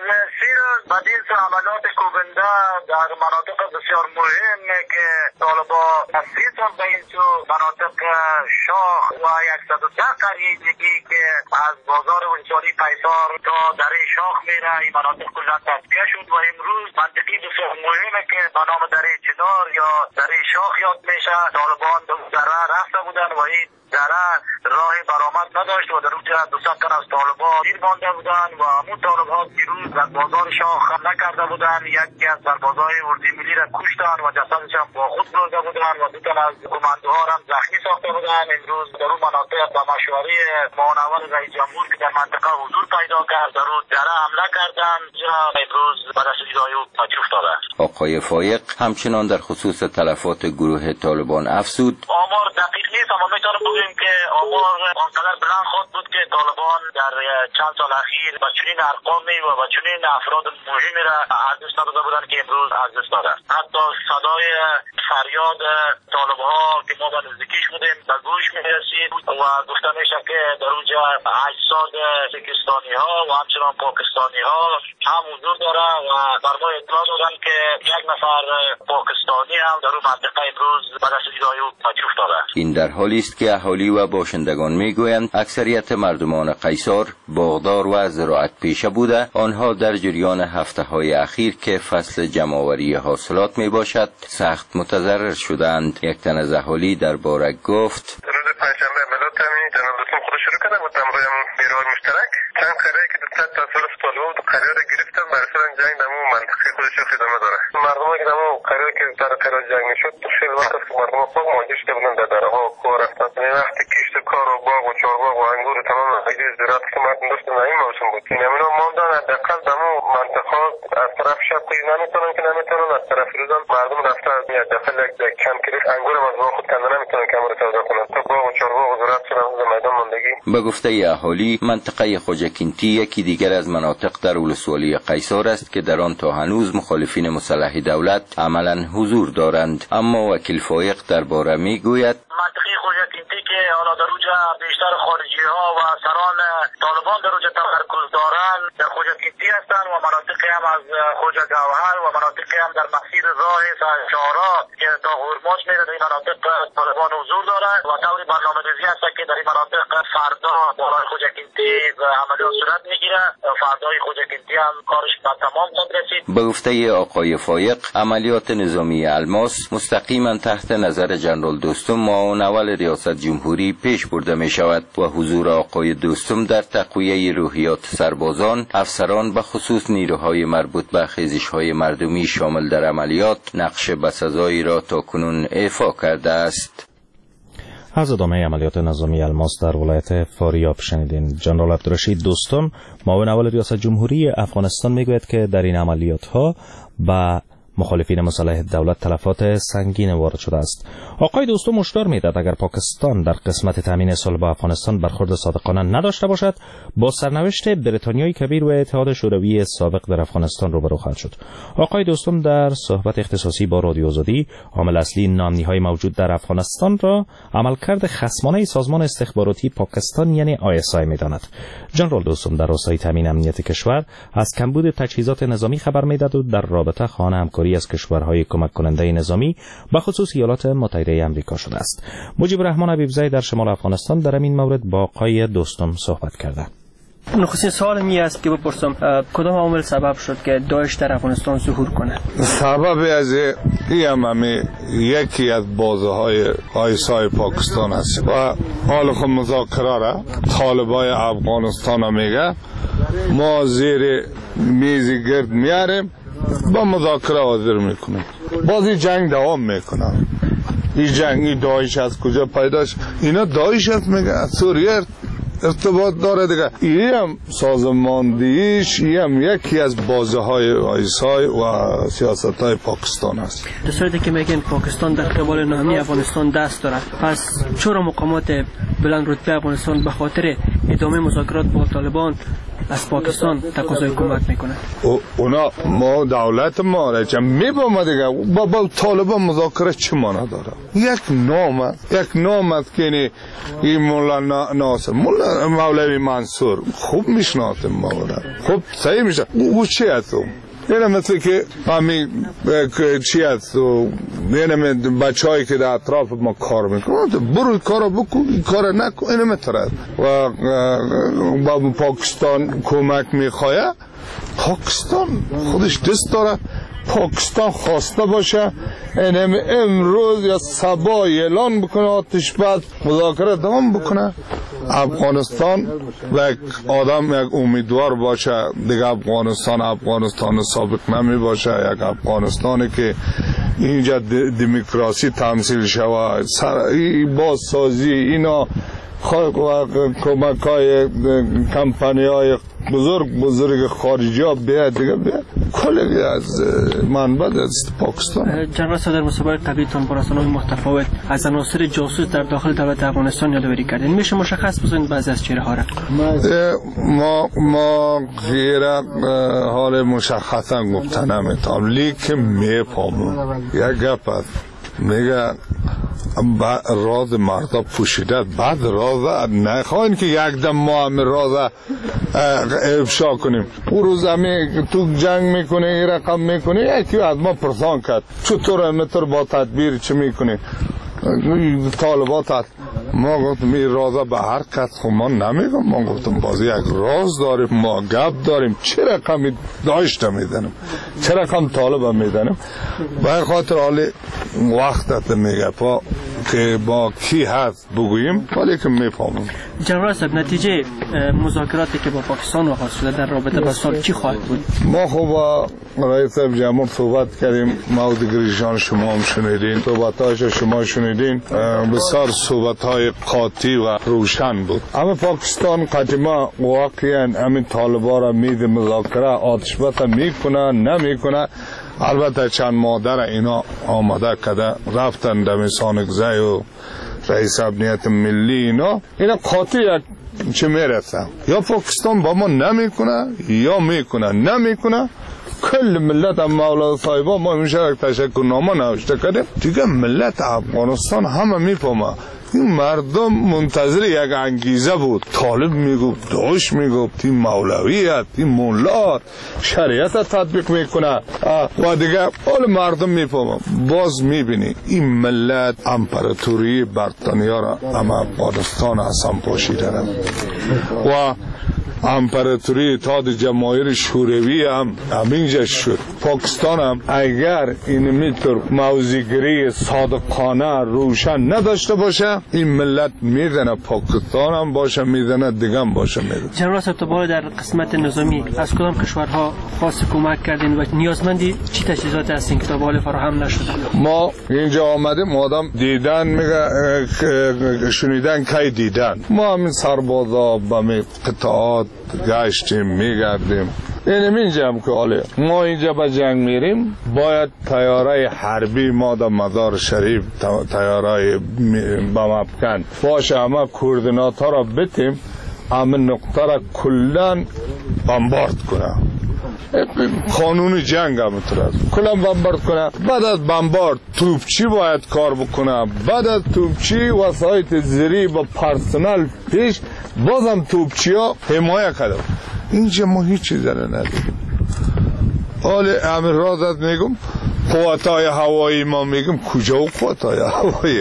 بدین عملیات کوبنده در مناطق بسیار مهم که طالبان از 3 سال به این سو مناطق شاخ و 110 قریه دیگی که از بازار ولسوالی قیصار تا دره شاخ میره این مناطق کلا تصفیه شد و امروز منطقی بسیار مهمه که به نام دره چنار یا دره شاخ یاد میشه طالبان به دره رفته بودن و این دره راه برآمد نداشت و در اونجا 200 تن از طالبان گیر مانده بودن و همون طالبان دیروز در بازار شاخ حمله کرده بودن. یکی از سربازای اردی ملی را کشتن و جسدش هم با خود برده بودن و 2 تن از کماندوها هم زخمی ساخته بودن. امروز در اون مناطق با مشوره معاون اول رئیس جمهور که در منطقه حضور پیدا کرد در اون دره حمله کردن جا امروز به دست جدای او تاجر افتاده. آقای فایق همچنان در خصوص تلفات گروه طالبان افزود آمار دقیق نیست اما میتونم بگیم که آمار آنقدر بلند خود بود که طالبان در چند سال اخیر با چنین ارقامی و با چنین افراد مهمی را از دست داده بودن که امروز از دست دادن. حتی صدای فریاد طالبها که ما به نزدیکیش بودیم به گوش میرسید و گفته میشه که در اونجا اجساد سیستانی ها و همچنان پاکستانی ها هم حضور داره و بر ما اطلاع دادن که 1 نفر پاکستانی هم در اون منطقه امروز به دست جدای او تاجر افتاده. این در حالی است که اهالی و باشندگان میگویند اکثریت مردمان قیصار باغدار و زراعت پیشه بوده. آنها در جریان هفته‌های اخیر که فصل جمع‌آوری حاصلات میباشد سخت متضرر شدند. یک تن از اهالی در بارک گفت روز پنجشنبه عملیات همین جنرال دوستم خودش شروع کردم و تمرین نیروهای مشترک چند قریه که در تصرف طالبان و قریه را گرفتن برای جنگ در اون منطقه خودش ادامه داره. مردمی که زمان قرار که در قرار جنگ میشد تو خیلی وقت است که مردم خود مواجه شده بودن در درها و کوه رفتن. این وقت کشت کار و باغ و چارباغ و انگور و تمام اجزای زراعت که مردم داشتن این موسم بود. این همینا ماندن حداقل دمو منطقه از طرف شب قیز نمیتونن که نمیتونن، از طرف روزان مردم رفته از حداقل یک کم کلیف انگور از باغ خود کنده نمیتونن که امر تازه کنن تا باغ و چارباغ و زراعت شدن از میدان ماندگی. به گفته اهالی منطقه خوجکینتی یکی دیگر از مناطق در ولسوالی قیصار است که در آن تا هنوز مخالفین مسلح دولت عملا حضور دارند. اما وکیل فایق درباره میگوید منطقه خوجکینتی که حالا در اوجا بیشتر خارجی ها و سران طالبان در اوجا تمرکز دارند در خوجکینتی هستند و مناطقی هم از خوجه گوهر و مناطقی هم در مسیر راه شهرها که تا هرمز میره در این مناطق طالبان حضور دارند و طوری برنامه‌ریزی هست که در این مناطق فردا بالای خوجکینتی عملیات صورت میگیره. فردای خوجکینتی هم کارش به تمام رسید. به گفته آقای فایق عملیات نظامی الماس مستقیما تحت نظر جنرال دوستم معاون اول ریاست جمهوری پیش برده می شود و حضور آقای دوستم در تقویه روحیات سربازان، افسران به خصوص نیروهای مربوط به خیزش‌های مردمی شامل در عملیات نقش بسزایی را تاکنون ایفا کرده است. از ادامه عملیات نظامی الماس در ولایت فاریاب شنیدین. جنرال عبدالرشید دوستم معاون اول ریاست جمهوری افغانستان میگوید که در این عملیات ها با مخالفین مسلح دولت تلفات سنگین وارد شده است. آقای دوستم هشدار میداد اگر پاکستان در قسمت تامین صلح با افغانستان برخورد صادقانه نداشته باشد با سرنوشت بریتانیای کبیر و اتحاد شوروی سابق در افغانستان روبرو خواهد شد. آقای دوستم در صحبت اختصاصی با رادیو آزادی عامل اصلی ناامنی‌های موجود در افغانستان را عملکرد خصمانه سازمان استخباراتی پاکستان یعنی ISI میداند. جنرال دوستم در راستای تامین امنیت کشور از کمبود تجهیزات نظامی خبر میداد و در رابطه خواهان همکاری از کشورهای کمک کننده نظامی به خصوص ایالات متحده آمریکا شده است. مجیب الرحمن حبیبزاده در شمال افغانستان در این مورد با آقای دوستم صحبت کرده. نخستین سوال می است که بپرسم کدام عامل سبب شد که داعش در افغانستان ظهور کنه؟ سبب از این یکی از بازه‌های آیسای پاکستان است و حال خود مذاکره را طالبای افغانستان میگه ما زیر میز گرد میاریم با مذاکره حاضر میکنیم. بازی جنگ دوام میکنه. این جنگی داعش از کجا پیدا شد؟ اینا داعش است میگه از سوریه ارتباط داره دیگه. این هم سازماندهیش هم یکی از بازه های آیسای و سیاست های پاکستان است. در صورتی که میگن پاکستان در قبال نامی افغانستان دست دارد، پس چرا مقامات بلند رتبه افغانستان به خاطر ادامه مذاکرات با طالبان از پاکستان تقاضای کمک میکنه؟ اونا ما دولت ما را چه میبامه دیگه با طالبان مذاکره چه معنا داره؟ یک نام است که این مولا ناصر مولوی منصور خوب میشناسم مولا خوب صحیح میشه. او چی هست؟ اینه مثل که همین چی هست؟ اینه بچه‌هایی که در اطراف ما کار میکنن برو کارو بکن این کار نکن اینه میترد و با پاکستان کمک میخواه. پاکستان خودش دست داره. پاکستان خواسته باشه اینه امروز یا صبح اعلان بکنه آتش بس مذاکره دوام بکنه. افغانستان و یک آدم یک امیدوار باشه دیگه افغانستان سابق نمی باشه. یک افغانستانی که اینجا دموکراسی تمثیل شود بازسازی اینا کمک های کمپانی های بزرگ خارجی ها بیاد دیگه بیاد کلی از منبع است پاکستان. جنرال صدر مسابقه قبلیتان با رسانه‌های متفاوت از عناصر جاسوس در داخل دولت افغانستان یادآوری کردین. میشه مشخص بزنید بعضی از چهره ها را؟ ما غیر حال مشخصا گفته نمیتونم لیکن میفهمم. یک گپ است میگه راز مردا پوشیده بعد راز نخواهیم که یک دم ما همه راز افشا کنیم. او روز همه تو جنگ میکنه این رقم میکنه یکی از ما پرسان کرد چطور متر با تدبیر چه میکنه طالبات هست. ما گفتم این رازا به هر کس خب ما نمیگم. ما گفتم بازی یک راز داریم ما گپ داریم چه رقمی داشته میدنم چه رقم طالب میدنم. به خاطر حال وقتت میگه که با کی هست بگوییم، ولی که میفهمیم. جنرال صاحب، نتیجه مذاکراتی که با پاکستان آغاز شده در رابطه با سال چی خواهد بود؟ ما خوب با رئیس جمهور صحبت کردیم، ما دیگریشان شما هم شنیدین، صحبت‌هاش شما شنیدین، بسیار صحبت‌های قاطع و روشن بود. اما پاکستان قدیما واقعا همین طالبان را میده مذاکره آتشبس میکنه نمیکنه. البته چند مادر اینا آماده کده رفتن دمیسان گزای و رئیس امنیت ملی اینا قاطع چه میرسه، یا پاکستان با ما نمیکنه یا میکنه نمیکنه. کل ملت مولا صاحبا ما میشه تشکرنامه نوشته کردیم دیگه. ملت افغانستان همه میفهمه این مردم منتظر یک انگیزه بود. طالب میگفت، داعش میگفت، این مولویت، این مولات شریعت تطبیق میکنه و دیگه حال مردم میفهمه. باز میبینی این ملت امپراتوری بریتانیا را اما افغانستان اصلا پاشیده و امپراتوری اتحاد جماهیر شوروی هم همینجا شد. پاکستان هم اگر این میتر موضع‌گیری صادقانه روشن نداشته باشه این ملت میزنه، پاکستان هم باشه میزنه، دیگه هم باشه میزنه. جنرال صاحب، تا در قسمت نظامی از کدام کشورها خاص کمک کردین و نیازمندی چی تجهیزات هستین که تا حال فراهم نشده؟ ما اینجا آمدیم آدم دیدن میگه شنیدن کی دیدن. ما همین سربازا با می قطعات گشتیم میگردیم. اینجا هم که حاله ما اینجا به جنگ میریم باید تیاره حربی ما در مزار شریف تیاره بمفکن باشه، اما کوردینات ها را بتیم اما نقطه را کلن بمبارد کنه. قانون جنگ هم کلن بمبارد کنه. بعد از بمبارد توپچی باید کار بکنه. بعد از توپچی وسایط زیری با پرسنل پیش بازم توپچی ها حمایه کرده. اینجا ما هیچ چیز نداریم. حال امیر رازت میگم قوتای هوایی ما میگم کجا قوتای هوایی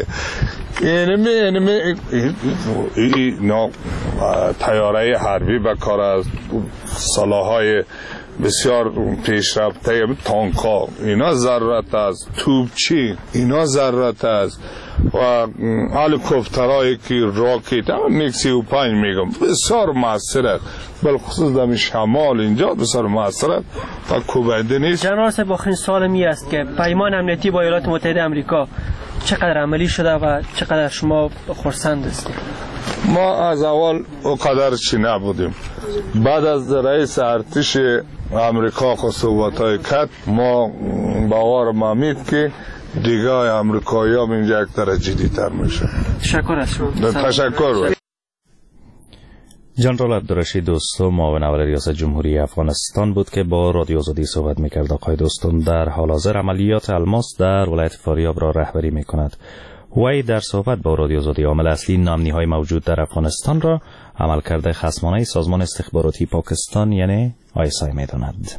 اینا تیاره حربی به کار است. سلاحهای بسیار پیشرفته تانکا اینا ضرورت است، توپچی اینا ضرورت است و هلیکوپترایی که راکت میگ 35 میگم بسیار موثر است، بالخصوص در شمال اینجا بسیار موثر است و کوبنده نیست. جنرال صاحب، آخرین سوال می است که پیمان امنیتی با ایالات متحده آمریکا چقدر عملی شده و چقدر شما خرسند هستید؟ ما از اول اونقدر چی نبودیم. بعد از رئیس ارتش امریکا صحبت‌های کرد ما باور مامید که دیگه امریکایی هم اینجا یک درجه جدی‌تر میشه. تشکر از شما. تشکر. جنرال عبدالرشید دوستم معاون اول ریاست جمهوری افغانستان بود که با رادیو آزادی صحبت میکرد. آقای دوستم در حال حاضر عملیات الماس در ولایت فاریاب را رهبری میکند. وی در صحبت با رادیو آزادی عامل اصلی نامنی‌های موجود در افغانستان را عملکرد خصمانه سازمان استخباراتی پاکستان یعنی ISI می‌داند.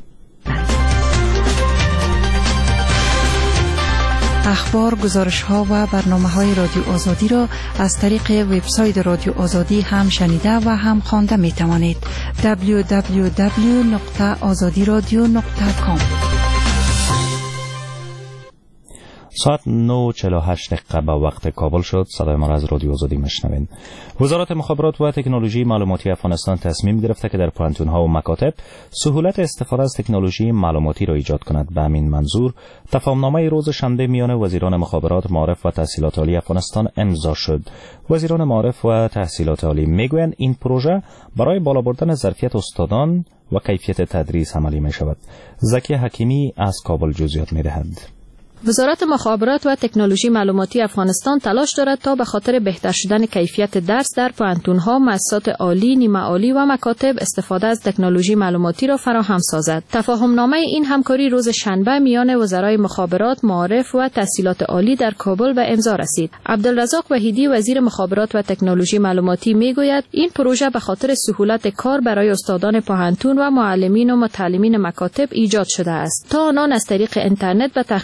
اخبار، گزارش‌ها و برنامه‌های رادیو آزادی را از طریق وبسایت رادیو آزادی هم شنیده و هم خوانده می‌توانید. www.azadiradio.com. ساعت 9:48 دقیقه به وقت کابل شد. صدای ما را از رادیو آزادی میشنوید. وزارت مخابرات و تکنولوژی معلوماتی افغانستان تصمیم گرفته که در پوهنتون‌ها و مکاتب سهولت استفاده از تکنولوژی معلوماتی را ایجاد کند. به همین منظور تفاهمنامه روز شنبه میان وزیران مخابرات، معارف و تحصیلات عالی افغانستان امضا شد. وزیران معارف و تحصیلات عالی میگویند این پروژه برای بالا بردن ظرفیت استادان و کیفیت تدریس عملی می شود. زکی حکیمی از کابل جزئیات می‌دهد. وزارت مخابرات و تکنولوژی معلوماتی افغانستان تلاش دارد تا به خاطر بهتر شدن کیفیت درس در پوهنتون‌ها، مؤسسات عالی، نیمه عالی و مکاتب استفاده از تکنولوژی معلوماتی را فراهم سازد. تفاهمنامه این همکاری روز شنبه میان وزرای مخابرات، معارف و تحصیلات عالی در کابل به امضا رسید. عبدالرزاق وحیدی وزیر مخابرات و تکنولوژی معلوماتی میگوید این پروژه به خاطر سهولت کار برای استادان پوهنتون و معلمین و متعلمین مکاتب ایجاد شده است تا آنان از طریق اینترنت و تحقیقات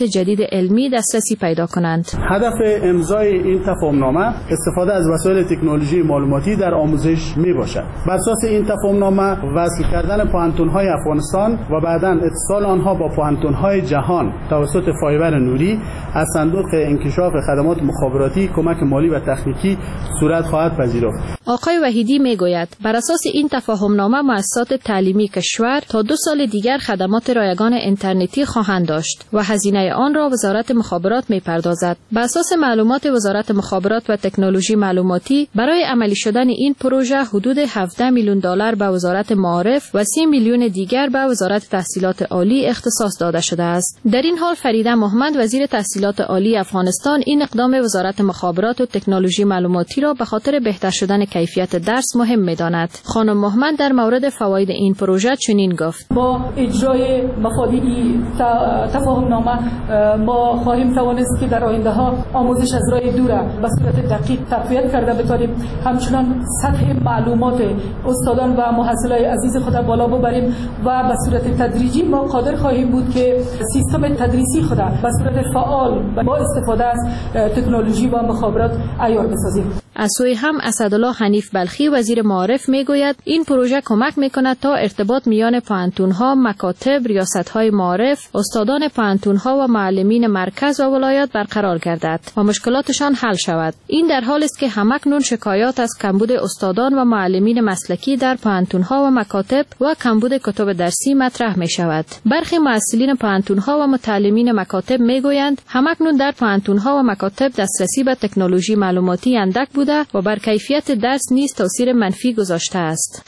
جدید علمی دسترسی پیدا کنند. هدف امضای این تفاهمنامه استفاده از وسایل تکنولوژی معلوماتی در آموزش می باشد. بر اساس این تفاهمنامه وصل کردن پوهنتون‌های افغانستان و بعداً اتصال آنها با پوهنتون‌های جهان توسط فایبر نوری از صندوق انکشاف خدمات مخابراتی کمک مالی و تکنیکی صورت خواهد پذیرفت. آقای وحیدی میگوید بر اساس این تفاهمنامه مؤسسات تعلیمی کشور تا 2 سال دیگر خدمات رایگان اینترنتی خواهند داشت و هزینه آن را وزارت مخابرات میپردازد. بر اساس معلومات وزارت مخابرات و تکنولوژی معلوماتی برای عملی شدن این پروژه حدود 17 میلیون دلار به وزارت معارف و 30 میلیون دیگر به وزارت تحصیلات عالی اختصاص داده شده است. در این حال فریده محمد وزیر تحصیلات عالی افغانستان این اقدام وزارت مخابرات و تکنولوژی معلوماتی را به خاطر بهتر شدن کیفیت درس مهم می‌داند. خانم محمد در مورد فواید این پروژه چنین گفت: با اجرای مفادی تفاهمنامه ما خواهیم توانست که در آینده ها آموزش از راه دور به صورت دقیق تقویت کرده بتوانیم، همچنان سطح معلومات استادان و محصلای عزیز خود بالا ببریم و به صورت تدریجی ما قادر خواهیم بود که سیستم تدریسی خود به صورت فعال با استفاده از تکنولوژی و مخابرات عیار بسازیم. از سوی هم اسدالله حنیف بلخی وزیر معارف میگوید این پروژه کمک میکند تا ارتباط میان پوهنتون‌ها، مکاتب، ریاست‌های معارف، استادان پوهنتون‌ها و معلمین مرکز و ولایات برقرار گردد و مشکلاتشان حل شود. این در حالی است که همکنون شکایات از کمبود استادان و معلمین مسلکی در پوهنتون‌ها و مکاتب و کمبود کتب درسی مطرح میشود. برخی مسئولین پوهنتون‌ها و متعلمین مکاتب میگویند همکنون در پوهنتون‌ها و مکاتب دسترسی به تکنولوژی معلوماتی اندک بوده و بر کیفیت درس نیز تاثیر منفی گذاشته است.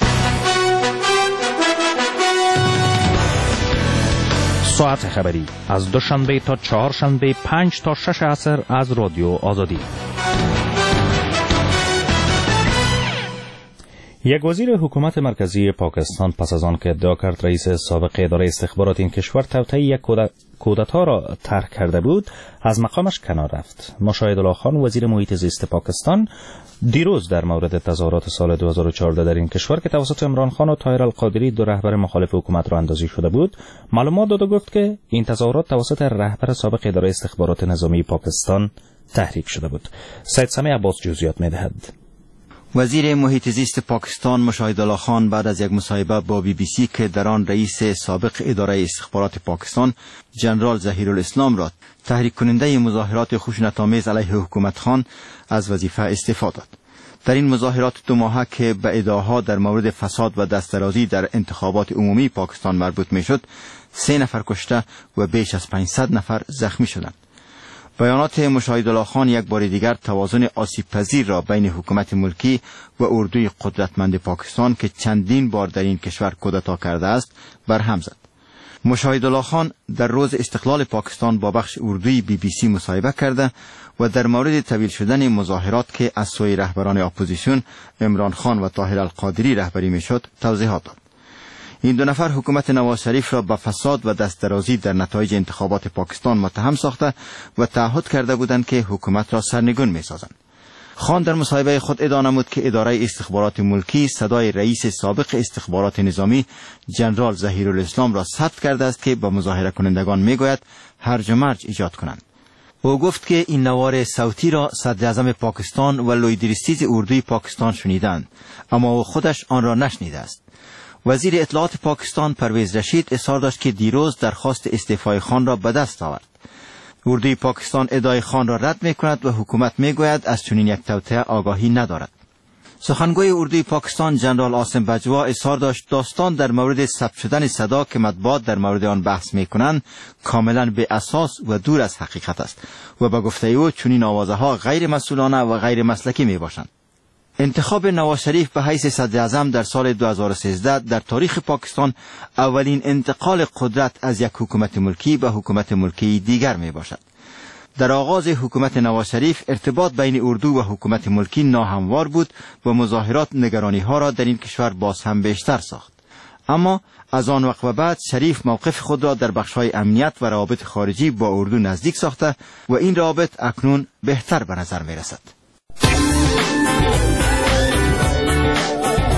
ساعت خبری از دوشنبه تا چهارشنبه 5 تا 6 عصر از رادیو آزادی. یک وزیر حکومت مرکزی پاکستان پس از آن که ادعا کرد رئیس سابق اداره استخبارات این کشور توطئه یک کودتا را طرح کرده بود، از مقامش کنار رفت. مشاهد الله خان وزیر محیط زیست پاکستان دیروز در مورد تظاهرات سال 2014 در این کشور که توسط عمران خان و طاهر القادری دو رهبر مخالف حکومت را اندازی شده بود معلومات داد و گفت که این تظاهرات توسط رهبر سابق اداره استخبارات نظامی پاکستان تحریک شده بود. سید سمیع عباس جزئیات می‌دهد. وزیر محیط زیست پاکستان مشاهد الله خان بعد از یک مصاحبه با BBC که در آن رئیس سابق اداره استخبارات پاکستان جنرال ظهیرالاسلام را تحریک کننده مظاهرات خشونت‌آمیز علیه حکومت خان از وظیفه استعفا داد. در این مظاهرات 2 ماهه که به ادعاها در مورد فساد و دستدرازی در انتخابات عمومی پاکستان مربوط میشد 3 نفر کشته و بیش از 500 نفر زخمی شدند. بیانات مشاهد الله خان یک بار دیگر توازن آسیب پذیر را بین حکومت ملکی و اردوی قدرتمند پاکستان که چندین بار در این کشور کودتا کرده است برهم زد. مشاهد الله خان در روز استقلال پاکستان با بخش اردوی BBC مصاحبه کرده و در مورد طویل شدن مظاهرات که از سوی رهبران اپوزیسیون عمران خان و طاهر القادری رهبری میشد توضیحات داد. این 2 نفر حکومت نواز شریف را به فساد و دستدرازی در نتایج انتخابات پاکستان متهم ساخته و تعهد کرده بودند که حکومت را سرنگون می‌سازند. خان در مصاحبه خود ادعا نمود که اداره استخبارات ملکی صدای رئیس سابق استخبارات نظامی جنرال ظهیرالاسلام را ثبت کرده است که به مظاهره کنندگان میگوید هرج و مرج ایجاد کنند. او گفت که این نوار صوتی را صدر اعظم پاکستان و لویدریستیز اردوی پاکستان شنیدند، اما او خودش آن را نشنیده است. وزیر اطلاعات پاکستان پرویز رشید اصرار داشت که دیروز درخواست استعفای خان را به دست آورد. اردوی پاکستان ادعای خان را رد می‌کند و حکومت می‌گوید از چنین یک توطئه آگاهی ندارد. سخنگوی اردوی پاکستان جنرال عاصم بجوا اظهار داشت داستان در مورد ثبت شدن صدا که مطبوعات در مورد آن بحث می‌کنند کاملا بی اساس و دور از حقیقت است و به گفته او چنین آوازه‌ها غیر مسئولانه و غیر مسلکی میباشند. انتخاب نواز شریف به حیث صدر اعظم در سال 2013 در تاریخ پاکستان اولین انتقال قدرت از یک حکومت ملکی به حکومت ملکی دیگر می باشد. در آغاز حکومت نواز شریف ارتباط بین اردو و حکومت ملکی ناهموار بود و مظاهرات نگرانی ها را در این کشور باز هم بیشتر ساخت. اما از آن وقت و بعد شریف موقف خود را در بخش‌های امنیت و روابط خارجی با اردو نزدیک ساخته و این روابط اکنون بهتر به نظر می رسد.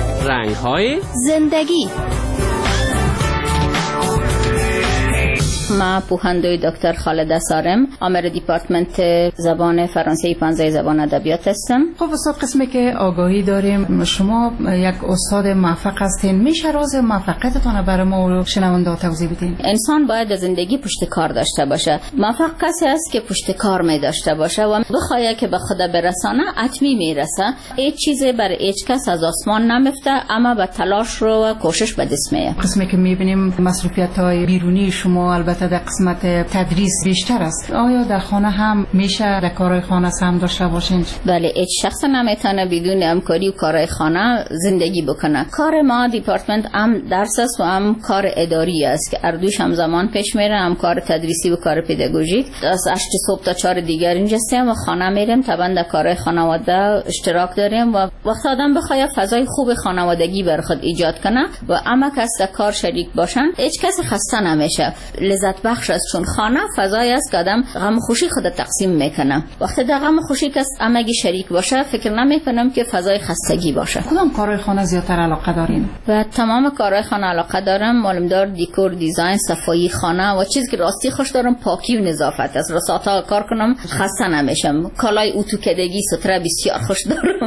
رنگ‌های زندگی. ما پوهندوی دکتر خالد سارم، آمر دیپارتمنت زبان فرانسوی 15 زبان ادبیات هستم. خب استاد، قسمی که آگاهی داریم شما یک استاد موفق هستین، میشه راز موفقیتتون برای ما و شنونده توضیح بدین؟ انسان باید در زندگی پشت کار داشته باشه. موفق کسی است که پشت کار می داشته باشه و بخواد که به خدا برسانه حتمی میرسه. هیچ چیزی برای هیچ کس از آسمان نمیفته، اما با تلاش رو و کوشش به دست میاد. قسمی که میبینیم مسئولیت‌های بیرونی شما البته در قسمت تدریس بیشتر است، آیا در خانه هم میشه در کارهای خانه هم داشته باشین؟ بله، هیچ شخص نمیتونه بدون همکاری و کارهای خانه زندگی بکنه. کار ما دیپارتمنت هم درس است و هم کار اداری است که اردوش هم زمان پیش میره، هم کار تدریسی و کار پداگوژیک. از 8 صبح تا 4 دیگر اینجا هستیم و خانه میریم، طبعا در کارهای خانواده اشتراک داریم و وقت آدم بخواد فضای خوب خانوادگی بر خود ایجاد کنه و همه کس در کار شریک باشن، هیچ کس خسته نمیشه. لذت بخش است، چون خانه فضایی است که آدم غم خوشی خود تقسیم میکنه. وقتی در غم خوشی کس همگی شریک باشه، فکر نمیکنم که فضای خستگی باشه. کدام کارهای خانه زیاتر علاقه دارین؟ و تمام کارهای خانه علاقه دارم. معلومدار دیکور، دیزاین، صفایی خانه و چیزی که راستی خوش دارم پاکی و نظافت است. رساتا کار کنم خسته نمیشم. کالای اتو کدگی ستره بسیار خوش دارم.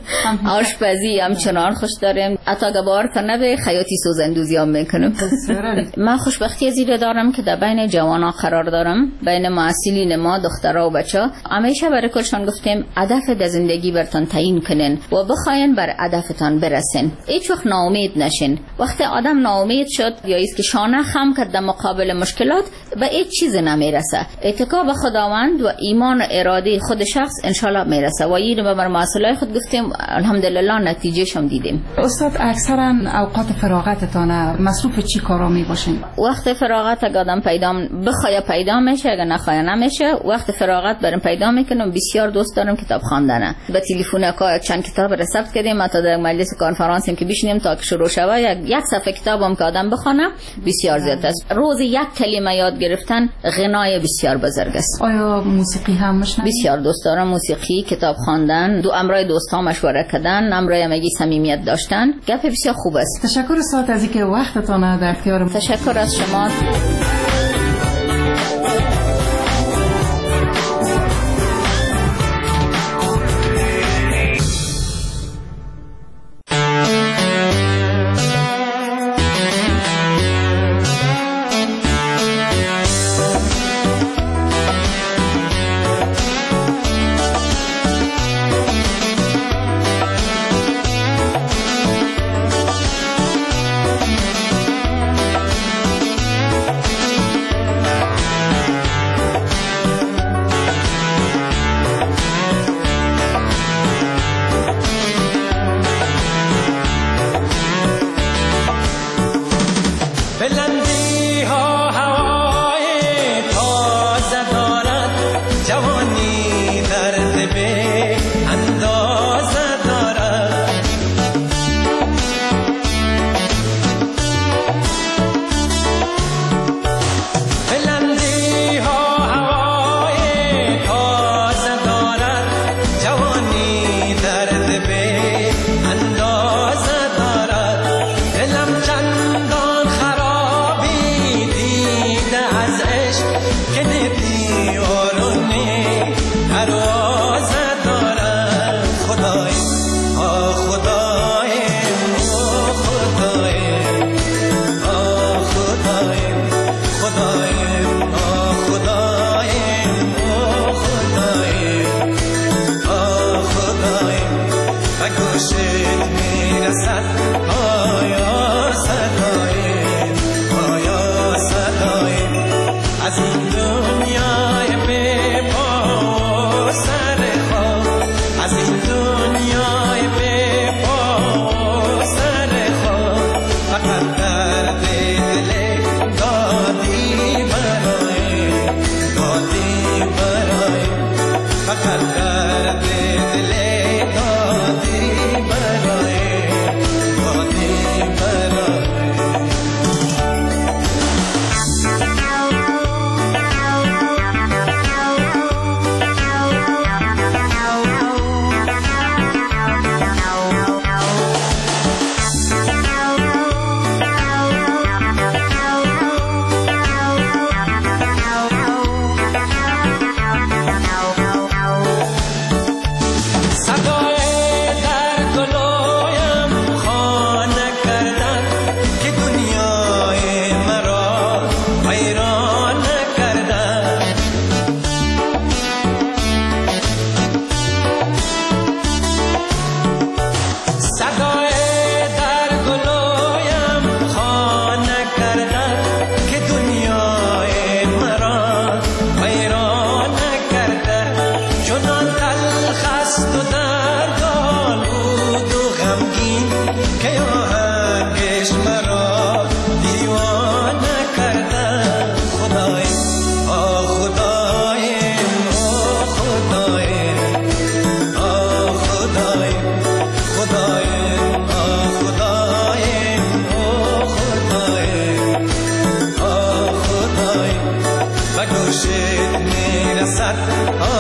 آشپزی همچنان خوش دارم. حتی گبار کنه خیاطی سوزندوزی هم میکنم. من خوشبختی از این دارم که در بین جوانا قرار دارم، بین معسولین ما دخترها و بچه. همیشه برای کلشان گفتیم هدف در زندگی برتان تعیین کنین و بخواین بر هدفتان برسین. هیچ وقت ناامید نشین. وقتی آدم ناامید شد یا است که شانه خم کرد در مقابل مشکلات، به هیچ چیز نمیرسه. اتکا به خداوند و ایمان و اراده خود شخص انشالله میرسه و این رو بر مسئله خود گفتیم، الحمدلله نتیجهش هم دیدیم. استاد، اکثرا اوقات فراغتتان مصروف چی کارا می باشین؟ وقت فراغت اگه آدم پیدا میشه، اگه نخواه نمیشه. وقت فراغت برام پیدا میکنم. بسیار دوست دارم کتاب خواندن. به تلفن چند کتاب ثبت کردیم، تا در مجلس کنفرانسیم که بشینیم تا که شروع شوه یک صفحه کتابم که آدم بخونه بسیار زیاد است. روز یک کلمه یاد گرفتن غنای بسیار بزرگ است. آیا موسیقی هم میشنوید؟ بسیار دوست دارم موسیقی، کتاب خواندن، امرای دوستام مشوره کردن، امرای همگی صمیمیت داشتن. گپ بسیار خوب است. تشکر استاد از اینکه وقتتون در اختیار ما. تشکر از شما. در